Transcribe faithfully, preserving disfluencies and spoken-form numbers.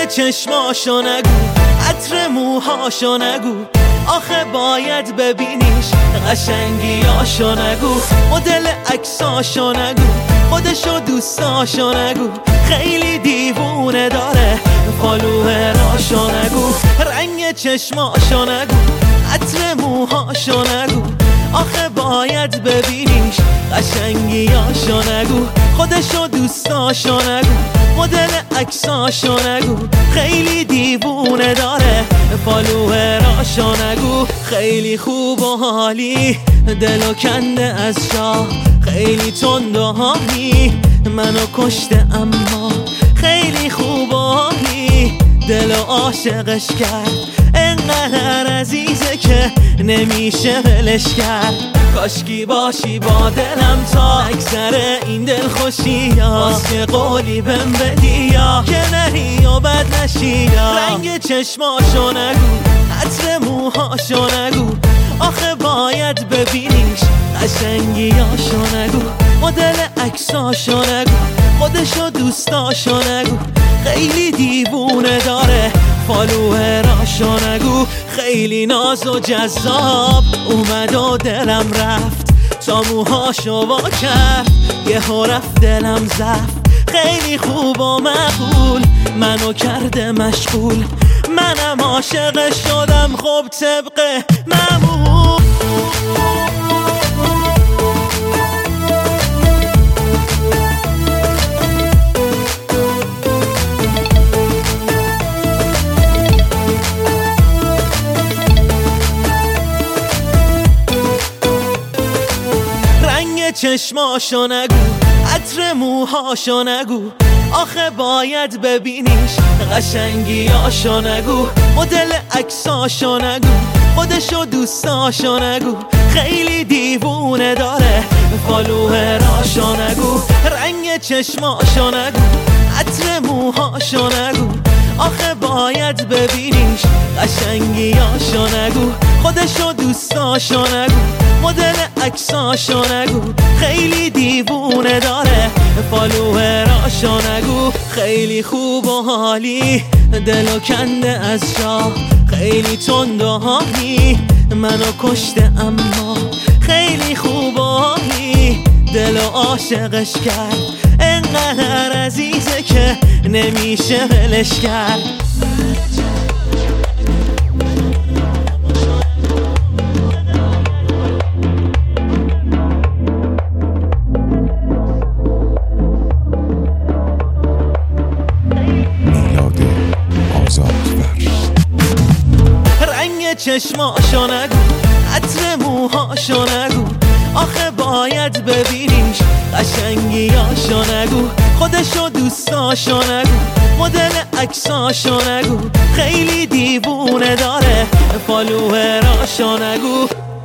چشماشو نگو، عطر موهاشو نگو، آخه باید ببینیش، قشنگیاشو نگو، مدل عکساشو نگو، خودشو دوستاشو نگو، خیلی دیوونه داره، فالووراشو نگو، رنگ چشماشو نگو، عطر موهاشو نگو، آخه باید ببینیش، قشنگیاشو نگو، خودشو دوستاشو نگو، مدل عکساشو نگو، خیلی دیوونه داره، فالووراشو نگو، خیلی خوب و حالی، دلو کنده از جا، خیلی تند و حالی، منو کشته اما خیلی خوب و حالی، دلو عاشقش کرد، انقدر عزیزه که نمیشه ولش کرد، کاشکی باشی با دلم تا اکثر این دل خوشی یا واسه قولی بهم بدی یا که نری و بد نشی یا رنگ چشماشو نگو، عطر موهاشو نگو، آخه باید ببینیش، قشنگیاشو نگو، مدل عکساشو نگو، خودشو دوستاشو نگو، خیلی دیوونه داره، فالووراشو نگو، خیلی ناز و جذاب اومد و دلم رفت، تا موهاشو وا کرد یهو رفت دلم زفت، خیلی خوب و معقول منو کرده مشغول، منم عاشق شدم خب طبق معمول. چشماشو نگو، عطر موهاشو نگو، آخه باید ببینیش، قشنگیاشو نگو، مدل عکساشو نگو، خودشو دوستاشو نگو، خیلی دیوونه داره، فالووراشو نگو، رنگ چشماشو نگو، عطر موهاشو نگو، آخه باید ببینیش، قشنگیاشو نگو، خودشو دوستاشو نگو، مدل عکساشو نگو، خیلی دیوونه داره، فالووراشو نگو، خیلی خوب و حالی، دلو کنده از جا، خیلی تند و حالی، منو کشته اما خیلی خوب و حالی، دلو عاشقش کرد، انقدر عزیزه که نمیشه ولش کرد. چشماشو نگو، عطر موهاشو نگو، آخه باید ببینیش، قشنگیاشو نگو، خودشو دوستاشو نگو، مدل عکساشو نگو، خیلی دیوونه داره، فالووراشو نگو.